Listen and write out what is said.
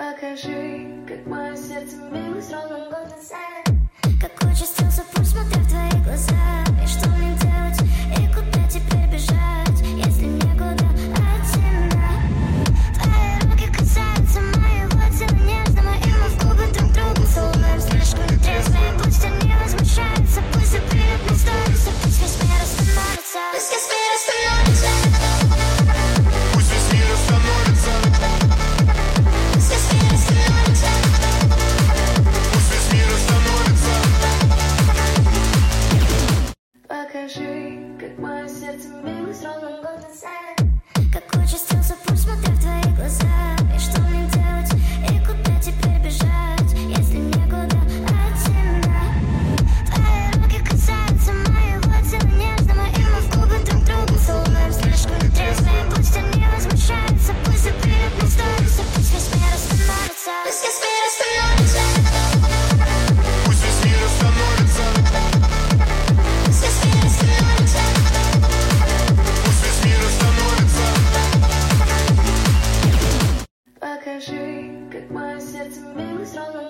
Покажи, как мое сердце билось ровно год назад. Как участился пульс, смотря в твои глаза. И что мне делать, и куда теперь бежать, если некуда от тебя? Твои руки касаются моего тела нежно, мы в губы друг другу целуем слишком трезвые. Пусть они возмущаются, пусть запретят мне стоится, пусть весь мир остановится, пусть весь мир остановится, пусть весь мир остановится, пусть весь мир остановится, пусть весь мир остановится. Покажи, как мое сердце билось ровно год назад. как участился пульс, смотря в твои глаза. И что мне делать, и куда теперь бежать, если некуда от тебя? Твои руки касаются моего тела нежно, мы в губы друг другу целуем слишком трезвые. Пусть они возмущаются, пусть запретят мне стоится, пусть весь мир остановится, пусть весь мир остановится, Пусть весь мир остановится, пусть весь мир остановится, пусть весь мир остановится. Покажи, как мое сердце билось ровно